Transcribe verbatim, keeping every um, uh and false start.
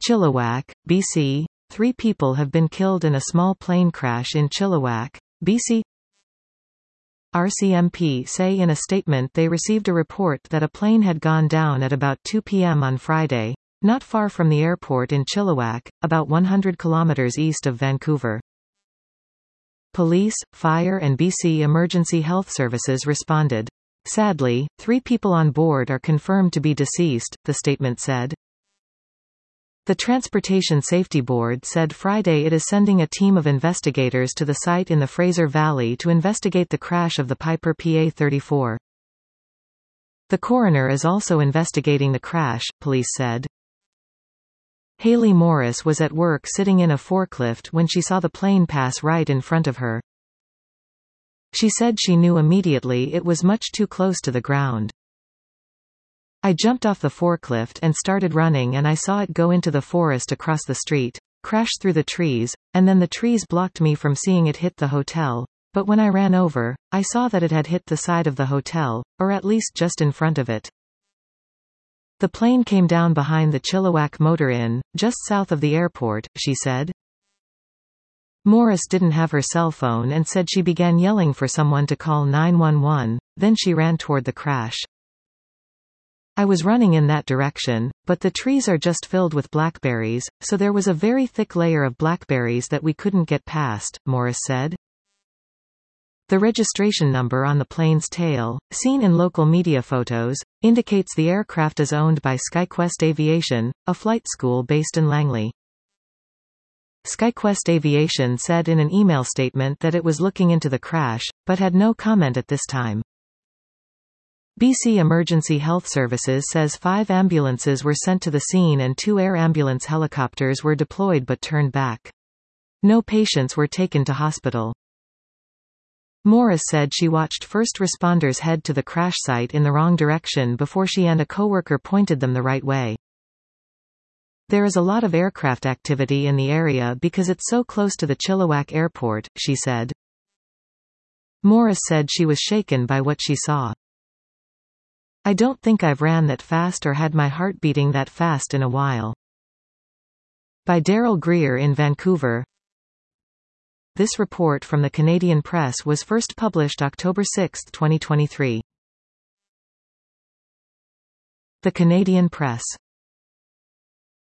Chilliwack, B C. Three people have been killed in a small plane crash in Chilliwack, B C. R C M P say in a statement they received a report that a plane had gone down at about two p m on Friday, not far from the airport in Chilliwack, about one hundred kilometers east of Vancouver. Police, fire and B C Emergency Health Services responded. Sadly, three people on board are confirmed to be deceased, the statement said. The Transportation Safety Board said Friday it is sending a team of investigators to the site in the Fraser Valley to investigate the crash of the Piper P A thirty-four. The coroner is also investigating the crash, police said. Haley Morris was at work sitting in a forklift when she saw the plane pass right in front of her. She said she knew immediately it was much too close to the ground. I jumped off the forklift and started running and I saw it go into the forest across the street, crash through the trees, and then the trees blocked me from seeing it hit the hotel, but when I ran over, I saw that it had hit the side of the hotel, or at least just in front of it. The plane came down behind the Chilliwack Motor Inn, just south of the airport, she said. Morris didn't have her cell phone and said she began yelling for someone to call nine one one, then she ran toward the crash. I was running in that direction, but the trees are just filled with blackberries, so there was a very thick layer of blackberries that we couldn't get past, Morris said. The registration number on the plane's tail, seen in local media photos, indicates the aircraft is owned by SkyQuest Aviation, a flight school based in Langley. SkyQuest Aviation said in an email statement that it was looking into the crash, but had no comment at this time. B C Emergency Health Services says five ambulances were sent to the scene and two air ambulance helicopters were deployed but turned back. No patients were taken to hospital. Morris said she watched first responders head to the crash site in the wrong direction before she and a coworker pointed them the right way. There is a lot of aircraft activity in the area because it's so close to the Chilliwack Airport, she said. Morris said she was shaken by what she saw. I don't think I've ran that fast or had my heart beating that fast in a while. By Daryl Greer in Vancouver. This report from the Canadian Press was first published October sixth, twenty twenty-three. The Canadian Press.